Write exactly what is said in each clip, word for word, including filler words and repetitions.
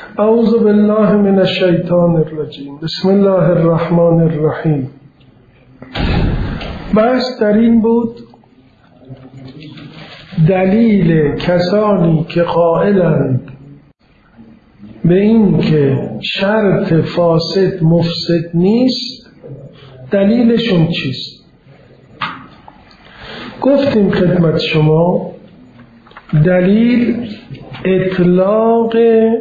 اعوذ بالله من الشیطان الرجیم. بسم الله الرحمن الرحیم. بحث در این بود دلیل کسانی که قائلند به این که شرط فاسد مفسد نیست دلیلشون چیست. گفتیم خدمت شما دلیل اطلاق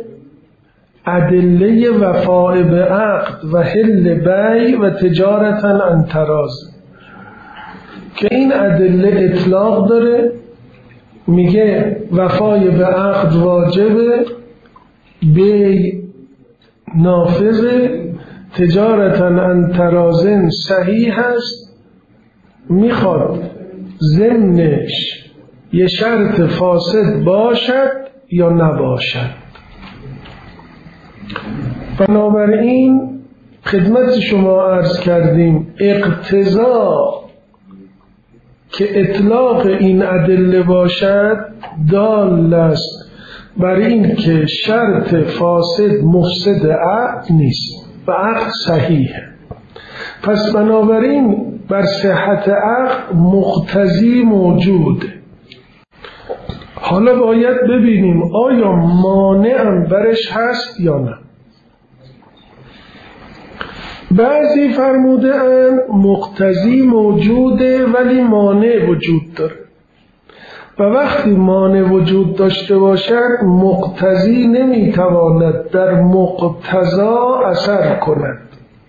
ادله وفاء به عقد و حل بیع و تجارتا عن تراض، که این ادله اطلاق داره، میگه وفای به عقد واجبه، بیع نافذه، تجارتا عن تراض صحیح هست، میخواد ضمنش یه شرط فاسد باشد یا نباشد. بنابراین خدمت شما عرض کردیم اقتضا که اطلاق این ادله باشد دال است بر این که شرط فاسد مفسد عقد نیست و عقد صحیحه. پس بنابراین بر صحت عقد مقتضی موجوده. حالا باید ببینیم آیا مانع برش هست یا نه. بعضی فرموده اند مقتضی موجوده ولی مانع وجود داره، و وقتی مانع وجود داشته باشد مقتضی نمیتواند در مقتضا اثر کند.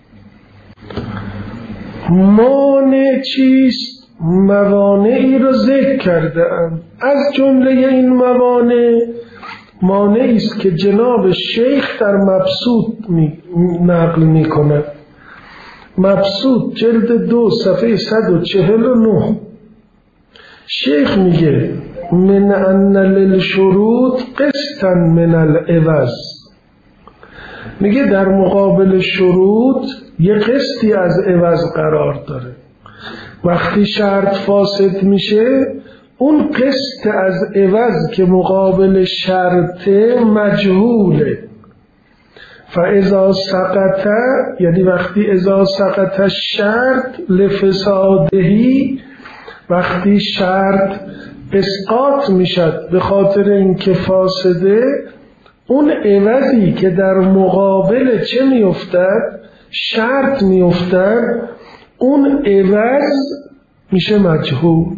مانع چیست؟ موانعی رو ذکر کرده ام. از جمله این موانع مانعی است که جناب شیخ در مبسوط می نقل می کند. مبسوط جلد دو صفحه صد و چهل و نه. شیخ میگه من ان للشروط قسطا من العوض، میگه در مقابل شروط یه قسطی از عوض قرار داره. وقتی شرط فاسد میشه اون قسط از عوض که مقابل شرط مجهوله. فاذا سقط، یعنی وقتی اذا سقط الشرط لفسادهی، وقتی شرط اسقاط میشد به خاطر اینکه فاسده، اون عوضی که در مقابل چه میافتد؟ شرط میافتد، اون عوض میشه مجهول.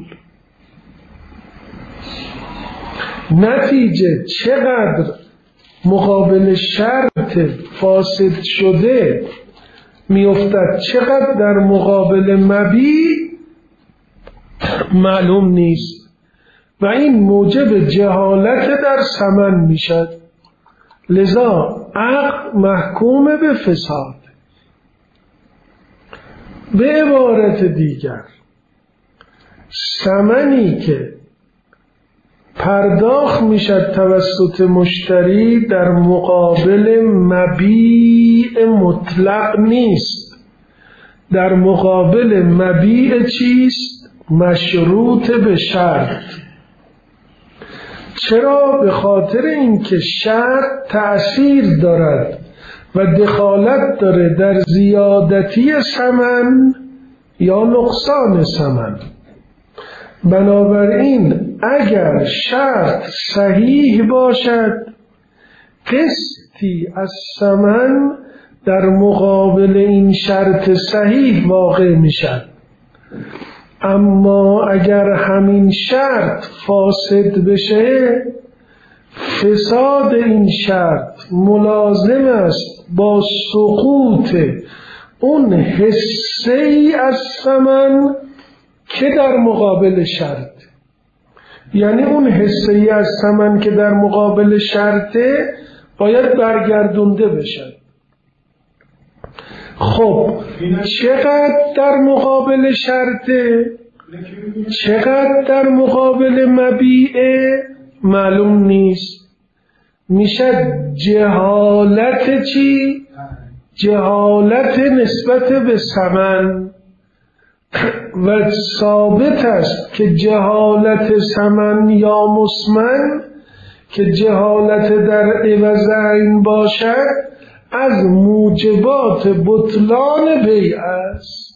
نتیجه چقدر مقابل شرط فاسد شده میافتد، چقدر در مقابل مبیع معلوم نیست، و این موجب جهالت در ثمن میشد. لذا عقد محکوم به فساد. به عبارت دیگر ثمنی که پرداخت میشد توسط مشتری در مقابل مبیع مطلق نیست، در مقابل مبیع چیست؟ مشروط به شرط. چرا؟ به خاطر اینکه شرط تأثیر دارد و دخالت داره در زیادتی ثمن یا نقصان ثمن. بنابراین اگر شرط صحیح باشد قسطی از ثمن در مقابل این شرط صحیح واقع میشد. اما اگر همین شرط فاسد بشه، فساد این شرط ملازم است با سقوط اون حصه ای از ثمن که در مقابل شرط، یعنی اون حصه ای از ثمن که در مقابل شرطه باید برگردونده بشه. خب چقدر در مقابل شرطه، چقدر در مقابل مبیعه معلوم نیست. میشه جهالت چی؟ جهالت نسبت به ثمن. و ثابت است که جهالت ثمن یا مسمن که جهالت در عوض عین باشد از موجبات بطلان بیع است.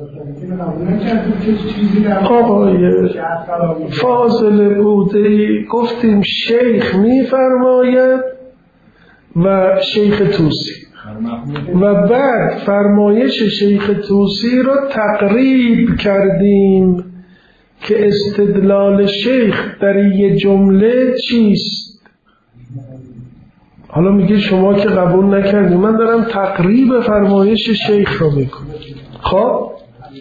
آقای فاضل بوده‌ای گفتیم شیخ می‌فرماید و شیخ طوسی و بعد فرمایش شیخ طوسی رو تقریب کردیم که استدلال شیخ در یه جمله چیست. حالا میگه شما که قبول نکردی، من دارم تقریب فرمایش شیخ رو میکنم. خب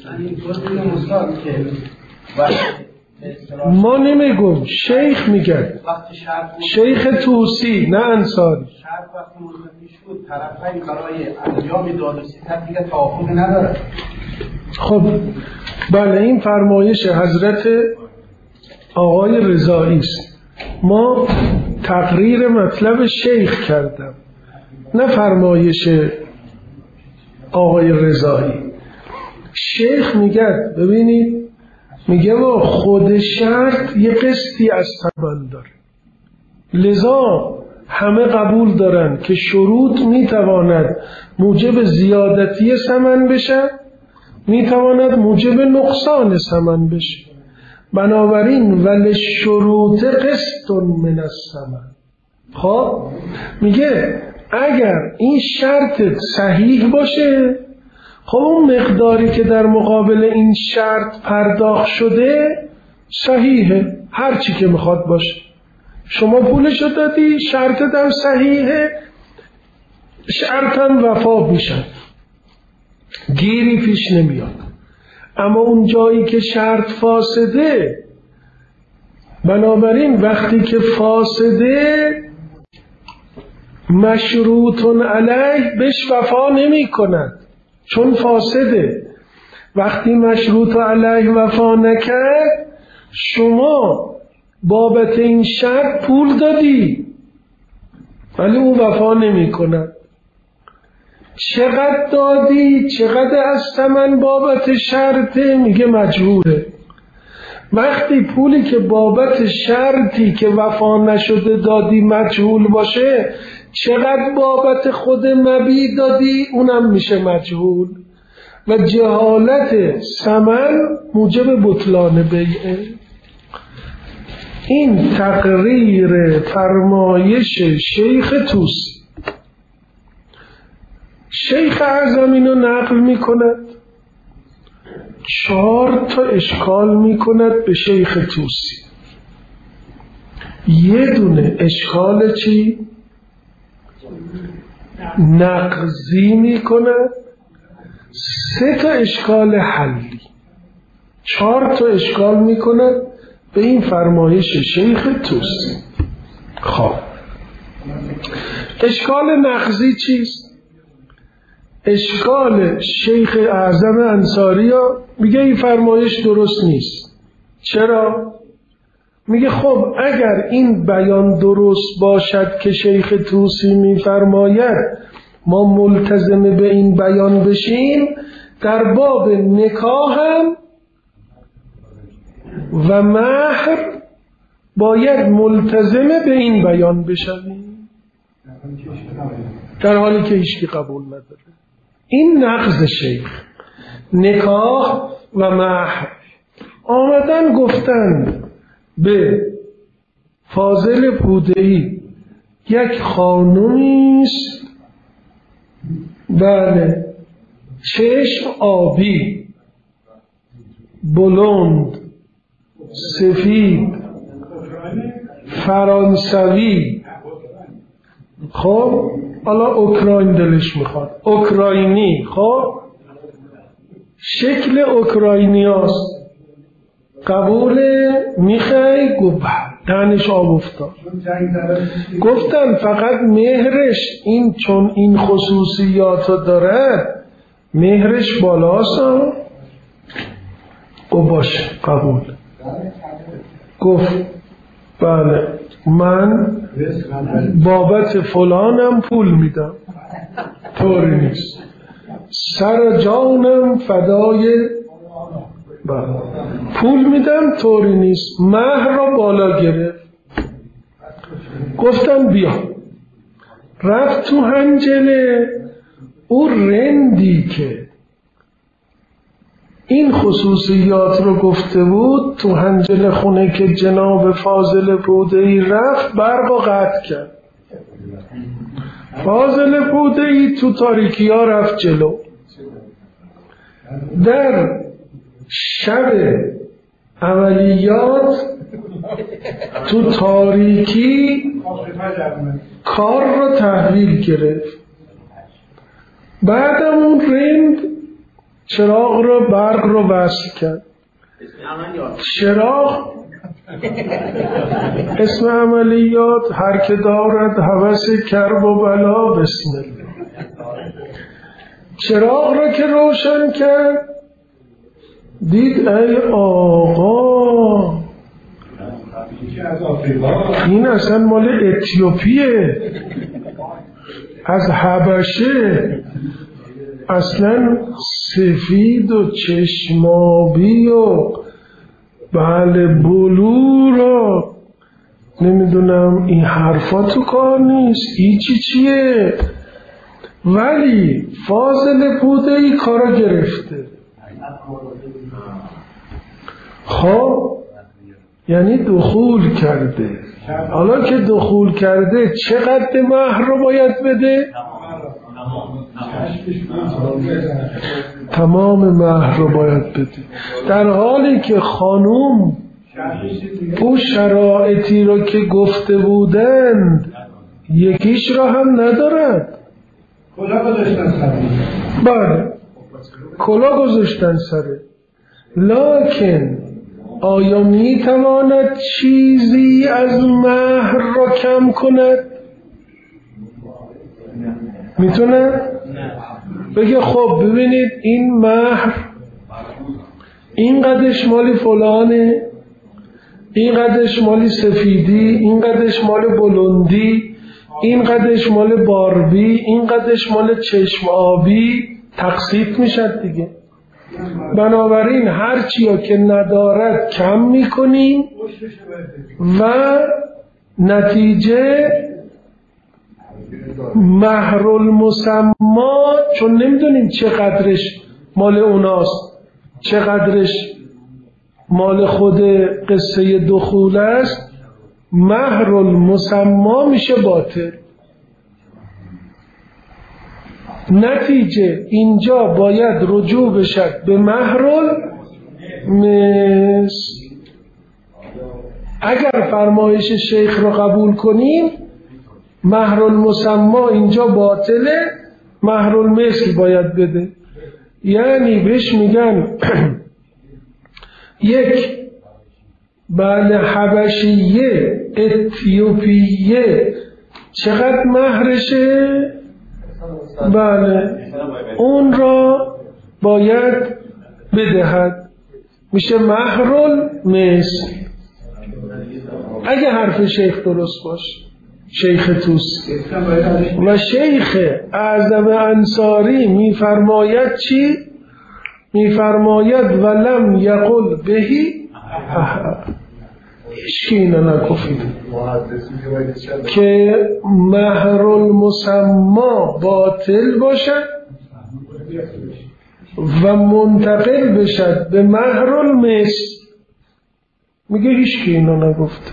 ما نمیگم، شیخ میگه، شیخ طوسی نه انصاری. شرط وقتی مصطفی شد طرفین برای انجام داد و ستت دیگه توافق نداره. خب بله این فرمایش حضرت آقای رضایی است. ما تقریر مطلب شیخ کردم نه فرمایش آقای رضایی. شیخ میگه ببینید، میگه با خود شرط یه قسطی از ثمن داره، لذا همه قبول دارن که شروط میتواند موجب زیادتی ثمن بشه، میتواند موجب نقصان ثمن بشه. بنابراین ولی شروط قسط من الثمن. خب میگه اگر این شرط صحیح باشه، خب اون مقداری که در مقابل این شرط پرداخت شده صحیحه، هر چی که میخواد باشه. شما پولشو دادی، شرطت هم صحیحه، شرطم وفا میشن، گیری پیش نمیاد. اما اون جایی که شرط فاسده، بنابراین وقتی که فاسده مشروطن علیه بهش وفا نمی کند چون فاسده. وقتی مشروط علیه وفا نکرد، شما بابت این شرط پول دادی ولی اون وفا نمی کند. چقدر دادی؟ چقدر از ثمن بابت شرطه؟ میگه مجهوله. وقتی پولی که بابت شرطی که وفا نشده دادی مجهول باشه، چقدر بابت خود مبیع دادی؟ اونم میشه مجهول. و جهالت ثمن موجب بطلان بیعه. این تقریر فرمایش شیخ طوسی. شیخ اعظم اینو نقل میکند، چهار تا اشکال میکند به شیخ طوسی. یه دونه اشکال چی؟ نقضی میکند. سه تا اشکال حلی. چهار تا اشکال میکند به این فرمایش شیخ طوسی. خب اشکال نقضی چیست؟ اشکال شیخ اعظم انصاری ها میگه این فرمایش درست نیست. چرا؟ میگه خب اگر این بیان درست باشد که شیخ طوسی میفرماید ما ملتزم به این بیان بشیم، در باب نکاح هم و مهر باید ملتزم به این بیان بشویم، در حالی که هیچکی قبول نداره. این نقض شیخ. نکاح و مهر آمدن گفتن به فاضل پوده‌ای یک خانومیست، بله، چشم آبی، بلند، سفید، فرانسوی، خب حالا اوکراین دلش میخواد، اوکراینی، خب شکل اوکراینی هست، قبول میخوای؟ گفت دهنش آب افتاد. گفتن فقط مهرش این چون این خصوصیاتو داره مهرش بالاست. گفت باشه قبول. گفت بله من بابت فلانم پول میدم، طوری نیست، سر جانم فدای بله پول میدم، طوری نیست. مهر را بالا گرفت. گفتم بیا. رفت تو حنجله. او رندی که این خصوصیات رو گفته بود تو حنجله خونه که جناب فاضل بوده‌ای رفت برق و قطع کرد. فاضل بوده‌ای تو تاریکی ها رفت جلو. در شب عملیات تو تاریکی کار رو تحویل گرفت. بعدم اون رند چراغ رو برق رو وصل کرد. چراغ اسم عملیات هر که دارد هوس کرب و بلا بسم الله. چراغ رو که روشن کرد دید ای آقا این اصلا مال اتیوپیه، از حبشه، اصلا سفید و چشمابی و بله بلور و نمیدونم این حرفا تو کار نیست، ایچی چیه. ولی فاضل بوده ای کارا گرفته. خب یعنی دخول کرده. حالا که دخول کرده چقدر مهر رو باید بده؟ تمام مهر رو باید بده، در حالی که خانوم او شرایطی رو که گفته بودند یکیش را هم ندارد. کلا گذاشتن سره. بله کلا گذاشتن سره. لکن آیا می تواند چیزی از مهر را کم کند؟ میتونه؟ بگه خب ببینید این مهر این قدش مالی فلانه، این قدش مالی سفیدی، این قدش مال بلندی، این قدش مال باربی، این قدش مال چشم آبی، تقسیط میشد دیگه. بنابراین هرچی ها که ندارد کم میکنیم و نتیجه مهر المسما، چون نمیدونیم چقدرش مال اوناست چقدرش مال خود قصه دخول است، مهر المسما میشه باطل. نتیجه اینجا باید رجوع بشد به مهر المثل. اگر فرمایش شیخ رو قبول کنیم مهر المسما اینجا باطله، مهر المثل باید بده. یعنی بهش میگن یک بله حبشیه اتیوپیه چقدر مهرشه، بله اون را باید بدهد، میشه مهر المثل. اگه حرف شیخ درست باشه، شیخ توسی. و شیخ اعظم انصاری میفرماید چی؟ میفرماید ولم یقل بهی هیچ که اینا نگفت که مهر المسما باطل باشد و منتقل بشد به مهر المثل. میگه هیچ که اینا نگفت.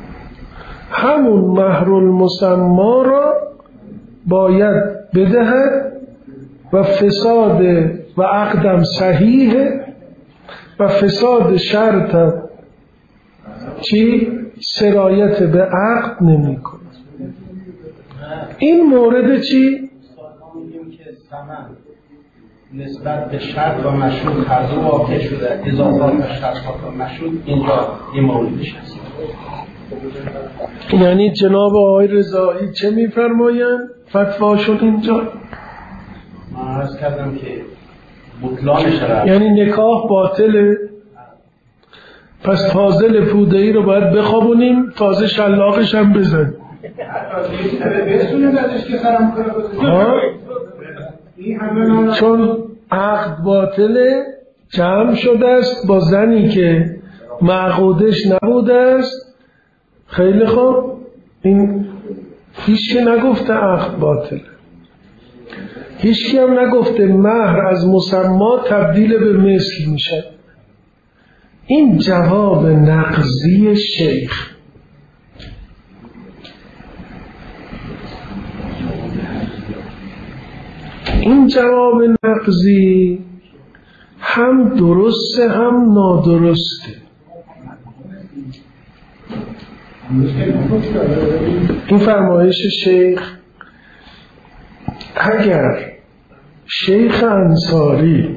همون مهر المسما را باید بدهد و فساد و عقدم صحیحه و فساد شرط چی؟ سرایت به عقد نمی کنه. این مورد چی؟ نسبت به شرط و مشروط هر دو واقع شده، اضافات و شرطات و مشروط اینجا این موردش هست. یعنی جناب آقای رضایی چه میفرمایند؟ فتواشون اینجا من عرض کردم که بطلانش را یعنی نکاح باطله، پس فاضل پوده‌ای رو باید بخوابونیم، تازه شلاقش هم بزن. چون عقد باطله، جمع شده است با زنی که معقودش نبوده است. خیلی خوب، این هیچ که نگفته عقد باطله، هیچ که هم نگفته مهر از مسما تبدیل به مثل میشه. این جواب نقضی شیخ. این جواب نقضی هم درسته هم نادرسته. این فرمایش شیخ، اگر شیخ انصاری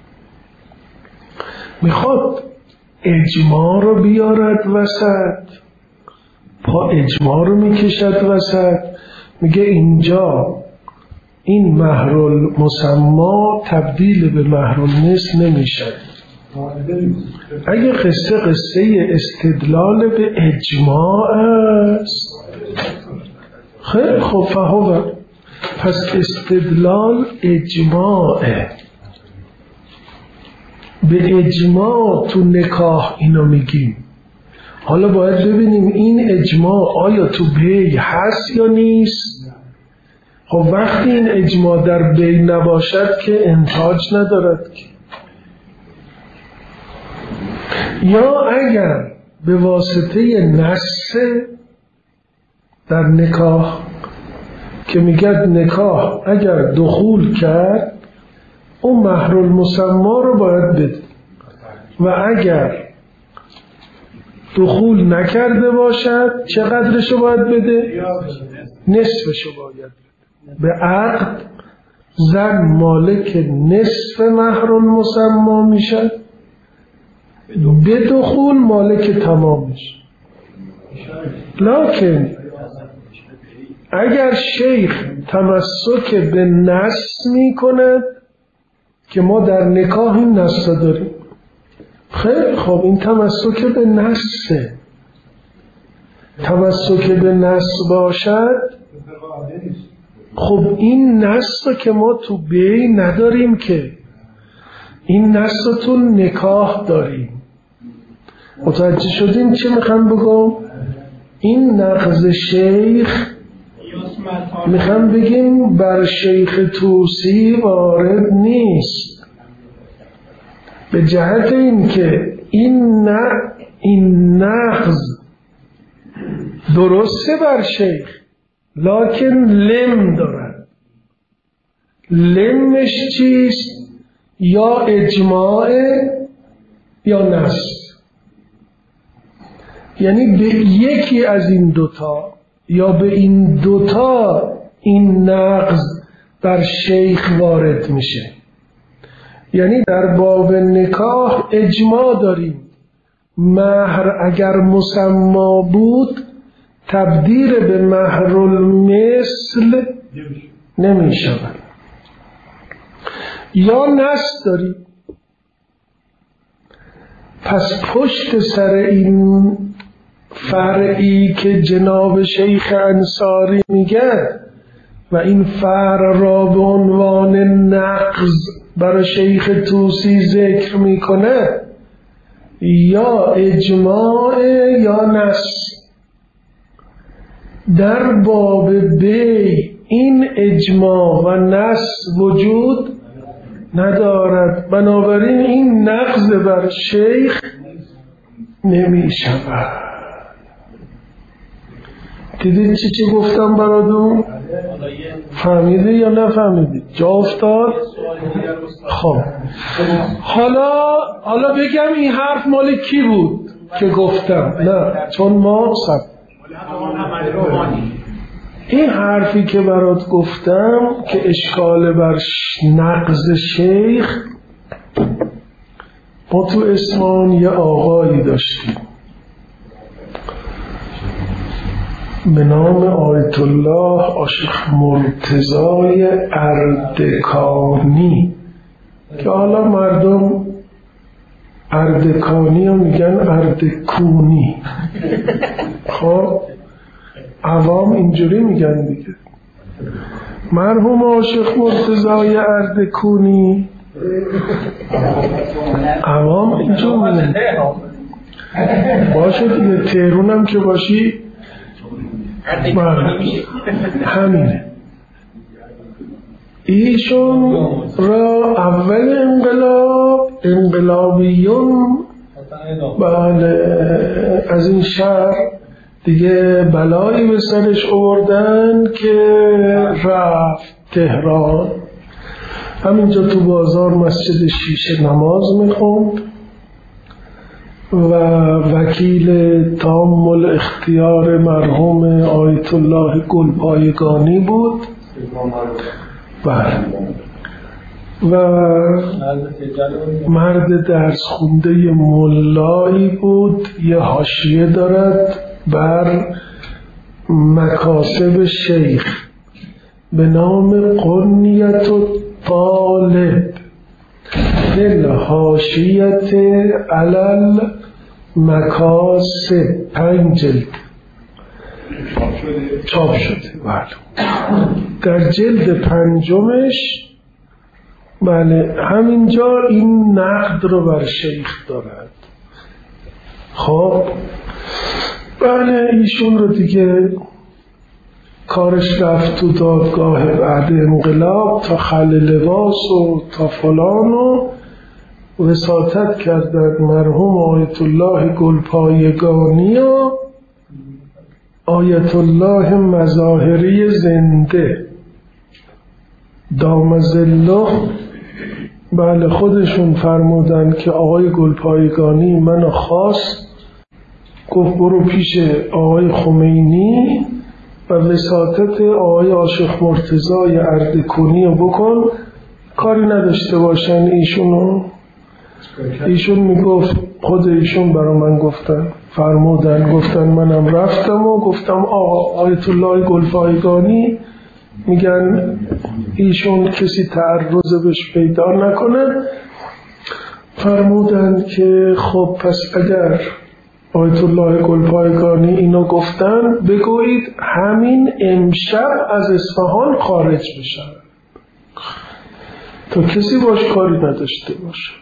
میخواد اجماع رو بیارد وسط، پا اجماع رو میکشد وسط، میگه اینجا این مهرالمسما تبدیل به مهرالنصف نمیشد. اگه قصه قصه استدلال به اجماع است، خیلی خوب، فهو پس استدلال اجماعه. به اجماع تو نکاح اینو میگیم. حالا باید ببینیم این اجماع آیا تو بی هست یا نیست. خب وقتی این اجماع در بی نباشد که انتاج ندارد که. یا اگر به واسطه نص در نکاح که میگه نکاح اگر دخول کرد اون مهرالمسما رو باید بده و اگر دخول نکرده باشد چقدرشو باید بده؟ نصفشو باید بده. به عقد زن مالک نصف مهرالمسما میشه، به دخول مالک تمامش. لکن اگر شیخ تمسک به نص می کند که ما در نکاح این نص داریم، خیلی خوب، این تمسک به نصه. تمسک به نص باشد، خب این نص که ما تو بی نداریم که، این نص تو نکاح داریم. متوجه شدیم چه میخوام بگم؟ این نقض شیخ میخوام بگیم بر شیخ توسی وارد نیست، به جهت این که این نه این نقض درسته بر شیخ، لکن لم دارد. لمش چیست؟ یا اجماع یا نص. یعنی به یکی از این دوتا یا به این دوتا این نقض بر شیخ وارد میشه. یعنی در باب نکاح اجماع داریم مهر اگر مسما بود تبدیل به مهرالمثل نمی شود. یا نص داریم. پس پشت سر این فرعی که جناب شیخ انصاری میگه و این فرع را به عنوان نقض برای شیخ توسی ذکر میکنه، یا اجماع یا نص. در باب بی این اجماع و نص وجود ندارد، بنابراین این نقض بر شیخ نمی شود. دیدید چی چی گفتم براتون؟ فهمیده یا نفهمیدید؟ جا افتاد؟ خب حالا حالا بگم این حرف مال کی بود که گفتم؟ نه، چون ما سب این حرفی که برات گفتم که اشکال بر نقض شیخ، ما تو اصفهان یه آقایی داشتیم به نام آیت الله عاشق مرتضای اردکانی که حالا مردم اردکانی رو میگن اردکونی. خب عوام اینجوری میگن دیگه. مرحوم عاشق مرتضای اردکونی عوام اینجوری میگن. باشه دیگه، تهرونم که باشی همینه. ایشون را اول انقلاب انقلابیون بله از این شهر دیگه بلایی به سرش آوردن که رفت تهران. همینجا تو بازار مسجد شیشه نماز میخوند و وکیل تامل اختیار مرحوم آیت الله گلپایگانی بود. بله و مرد درس خونده ملایی بود. یه حاشیه دارد بر مکاسب شیخ به نام قنیت طالب دل حاشیت علل مکاسب، پنج جلد چاپ شده. بله در جلد پنجمش بله همینجا این نقد رو بر شیخ دارد. خب بله ایشون رو دیگه کارش رفت تو دادگاه بعد انقلاب تا خل لباس و تا فلان و وساطت کردن مرحوم آیت الله گلپایگانی و آیت الله مظاهری زنده دام ظله. بله خودشون فرمودن که آقای گلپایگانی منو خواست، گفت برو پیش آقای خمینی و وساطت آقای عاشق مرتضی اردکنی رو بکن، کاری نداشته باشن ایشونو. ایشون میگفت خود ایشون برا من گفتن فرمودن گفتن منم رفتم و گفتم آقا آیت الله گلپایگانی میگن ایشون کسی تعرض بهش پیدا نکنه. فرمودن که خب پس اگر آیت الله گلپایگانی اینو گفتن بگویید همین امشب از اصفهان خارج بشن تا کسی باش کاری نداشته باشه.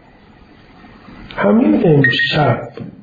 همین امشب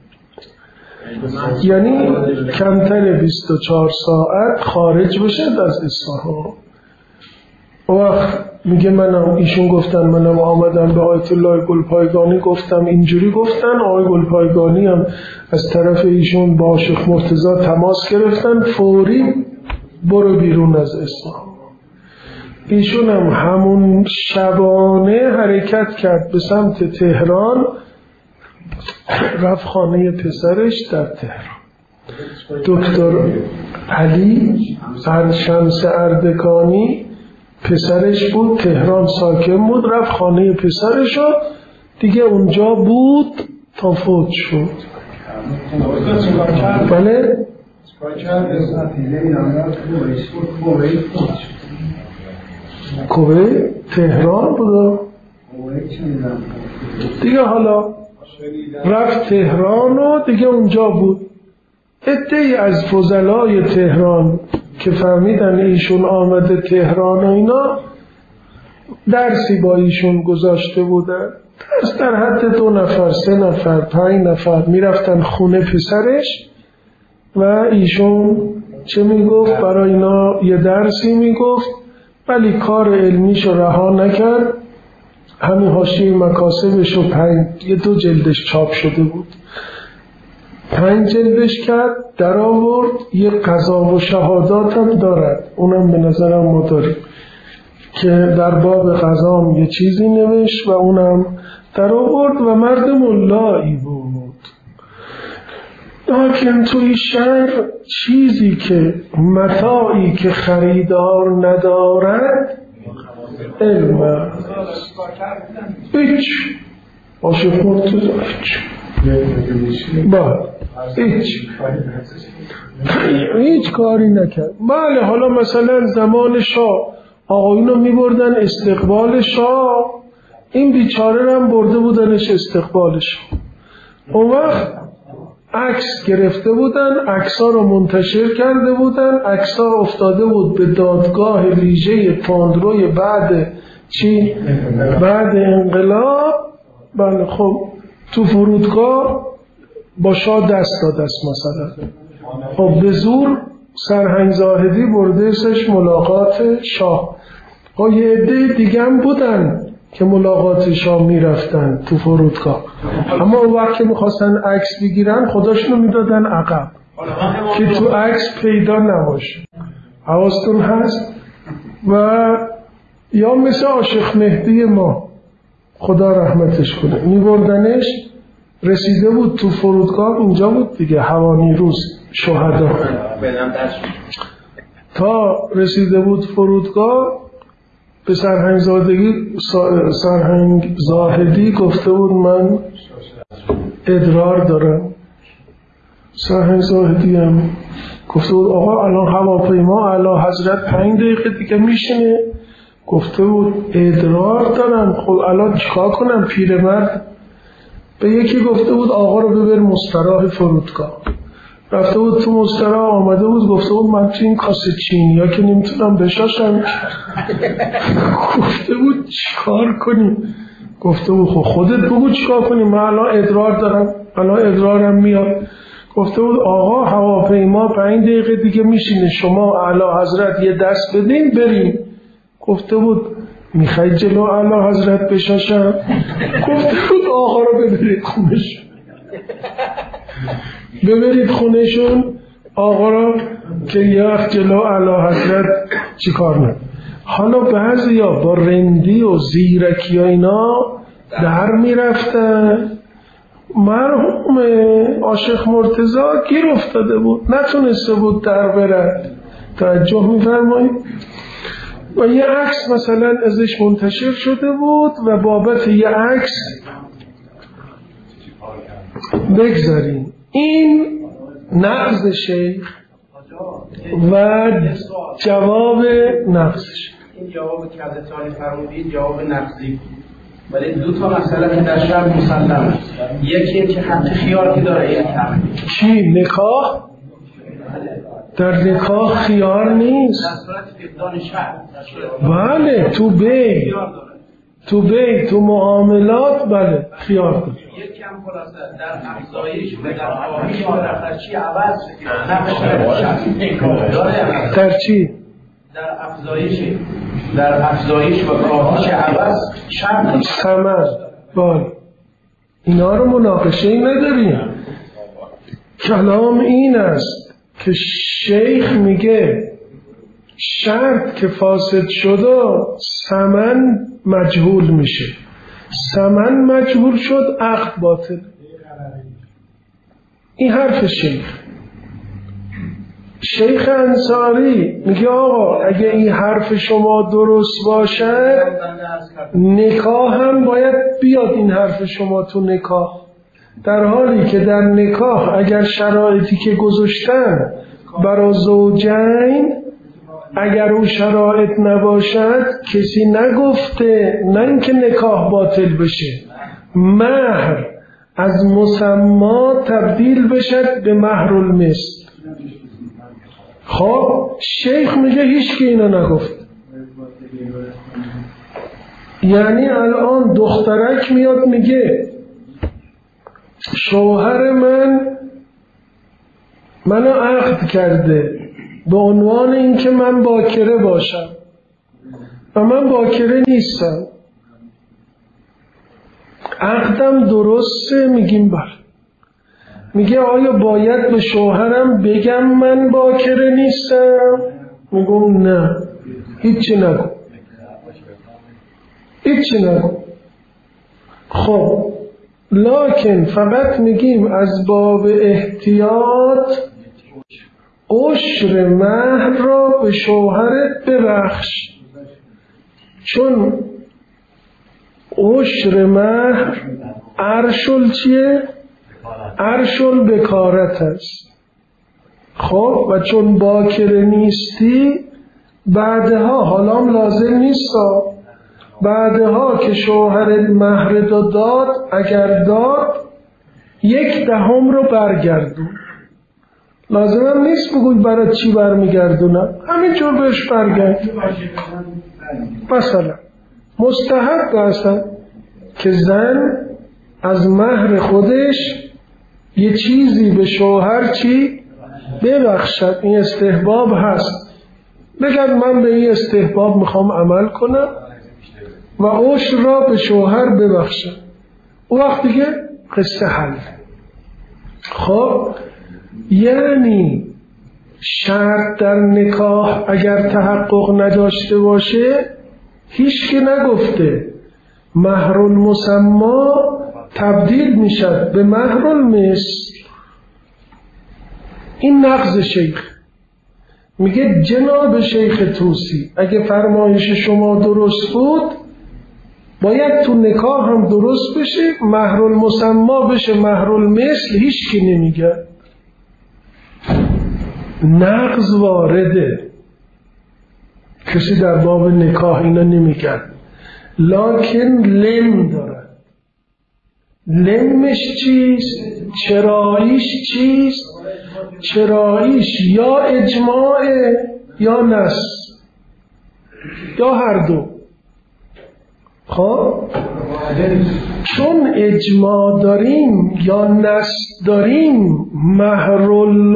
یعنی کمتر بیست و چهار ساعت خارج بشه از اصفهان. وقت میگه منم ایشون گفتن منم آمدم به آیت الله گلپایگانی گفتم اینجوری گفتن. آقای گلپایگانی هم از طرف ایشون با عاشق مرتضی تماس گرفتن فوری برو بیرون از اصفهان. ایشون هم همون شبانه حرکت کرد به سمت تهران، رفت خانه پسرش در تهران. دکتر علی شمس اردکانی پسرش بود، تهران ساکن بود، رفت خانه پسرش و دیگه اونجا بود تا فوت شد. بله کوه تهران بود دیگه. حالا رفت تهران و دیگه اونجا بود. عده‌ای از فضلای تهران که فهمیدن ایشون آمده تهران و اینا درسی با ایشون گذاشته بودن. درس در حد دو نفر سه نفر پنج نفر میرفتن خونه پسرش و ایشون چه میگفت برای اینا یه درسی میگفت، ولی کار علمیشو رها نکرد. همین حاشیه مکاسبش رو پنج یه دو جلدش چاپ شده بود، پنج جلدش کرد در آورد. یه قضا و شهادات هم دارد، اونم به نظرم ما داریم که در باب قضا یه چیزی نوشت و اونم در آورد و مرد ملایی بود. لیکن توی شهر چیزی که متاعی که خریدار ندارد علم هیچ عاشق مرتضی هیچ با هیچ هیچ کاری نکرد. بله حالا مثلا زمان شاه آقایونو می بردن استقبال شاه، این بیچاره هم برده بودنش استقبالش. اون وقت عکس گرفته بودن، عکس‌ها رو منتشر کرده بودن، عکس‌ها افتاده بود به دادگاه ویژه تندروی بعد چی؟ بعد انقلاب. بله خب تو فرودگاه با شاه دست داد است مثلا. خب به زور سرهنگ زاهدی برده سش ملاقات شاه. ها یه عده دیگه هم بودن که ملاقات شاه میرفتن تو فرودگاه، اما اون وقت که میخواستن عکس بگیرن خودشونو میدادن عقب که تو عکس پیدا نباشه. حواستون هست؟ و یا مثل عاشق مهدی ما، خدا رحمتش کنه، میبردنش، رسیده بود تو فرودگاه، اینجا بود دیگه، هوانیروز شهدا، تا رسیده بود فرودگاه به سرهنگ زادگی سرهنگ زاهدی گفته بود من ادرار دارم. سرهنگ زاهدی هم گفته بود آقا الان هواپیما اعلی حضرت پنج دقیقه دیگه میشینه. گفته بود ادرار دارم. خب الان چیکار کنم پیرمرد؟ به یکی گفته بود آقا رو ببر مستراح فرودگاه. رفته بود تو مستراح، آمده بود گفته بود من تو این کاسه چینیا که نمیتونم بشاشم. گفته بود چیکار کنیم؟ گفته بود خب خودت بگو چیکار کنیم، من الان ادرار دارم، الان ادرارم میاد. گفته بود آقا هواپیما پنج دقیقه دیگه میشینه، شما اعلی حضرت یه دست بدین بریم. گفته بود میخوای جلو اعلی حضرت بشاشم؟ گفته بود آقا رو ببرید خونشون، ببرید خونشون آقا رو که یه وقت جلو اعلی حضرت چی کار نه. حالا بعضی ها با رندی و زیرکی ها اینا در میرفتن. مرحوم عاشق مرتضی گیر افتاده بود، نتونسته بود در برد. توجه میفرمایید؟ و یه عکس مثلا ازش منتشر شده بود و بابت یه عکس بگذاریم. این نقض شیخ و جواب نقضش. این جواب که حضرت عالی فرمودید جواب نقضی، ولی دو تا مسئله که در شرع مسلم است. یکی این که حق خیار که داره این کار. چی؟ نکاح؟ در نکاح خیار نیست. در صورت فقدان شرع. بله تو بی تو بی تو معاملات بله خیار داره. یکی هم خلاصه در افزایش و در کاهش و در چی عوض نقش داره. در چی؟ در افزایش در افزایش و کاهش عوض شرط ثمر. بله اینا رو مناقشه ای نداریم. کلام این است که شیخ میگه شرط که فاسد شده ثمن مجهول میشه، ثمن مجهول شد عقد باطل. این حرف شیخ. شیخ انصاری میگه آقا اگه این حرف شما درست باشد نکاح هم باید بیاد این حرف شما تو نکاح، در حالی که در نکاح اگر شرایطی که گذاشتن برای زوجین اگر اون شرایط نباشد کسی نگفته نه اینکه نکاح باطل بشه، مهر از مسما تبدیل بشد به مهر المثل. خب شیخ میگه هیچ کی اینا نگفت. یعنی الان دخترک میاد میگه شوهر من منو عقد کرده به عنوان اینکه من باکره باشم و من باکره نیستم، عقدم درسته؟ میگیم بله. میگه آیا باید به شوهرم بگم من باکره نیستم؟ میگم نه، هیچی نگو، هیچی نگو. خب لکن فقط میگیم از باب احتیاط عشر مهر را به شوهرت ببخش، چون عشر مهر عرشل چیه؟ عرشل بکارت است. خب و چون باکره نیستی بعدها حالام لازم نیست، بعدها که شوهرت مهر داد اگر داد یک دهم رو برگردون، لازم هم نیست بگوی برای چی برمیگردونم، همینجور بهش برگرد. مثلا مستحب هستن که زن از مهر خودش یه چیزی به شوهر چی ببخشد این استحباب هست، بگد من به این استحباب میخوام عمل کنم و عشر را به شوهر ببخشد، او وقت دیگه قصه حل. خب یعنی شرط در نکاح اگر تحقق نداشته باشه، هیچ که نگفته مهر المسمی تبدیل میشد به مهر المثل. این نقض شیخ. میگه جناب شیخ طوسی اگه فرمایش شما درست بود باید تو نکاح هم درست بشه، مهر المسمی بشه مهر المثل. هیچ کی نمیگه، نقض وارده، کسی در باب نکاح اینا نمیگن، لکن لم داره. لمش چیست؟ چراییش چیست؟ چراییش یا اجماع یا نص یا هر دو. خب چون اجماع داریم یا نص داریم، مهر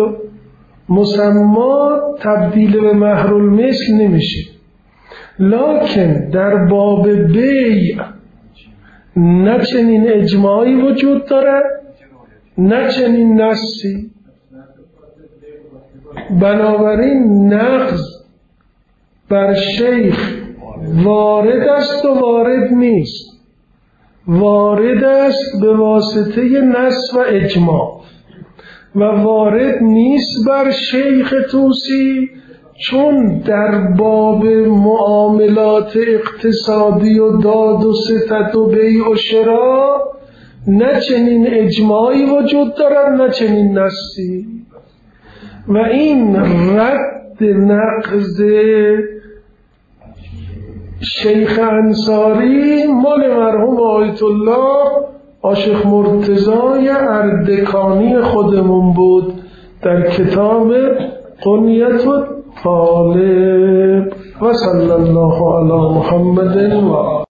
المسمی تبدیل به مهر المثل نمیشه. لکن در باب بیع نه چنین اجماعی وجود داره نه چنین نصی، بنابراین نقض بر شیخ وارد است و وارد نیست. وارد است به واسطه نص و اجماع و وارد نیست بر شیخ طوسی، چون در باب معاملات اقتصادی و داد و ستد و بیع و شراء نه چنین اجماعی وجود دارد نه چنین نصی. و این رد نقض شیخ انصاری مال مرحوم آیت الله عاشق مرتضی اردکانی خودمون بود در کتاب قنیت الطالب. و صلی الله علی محمد و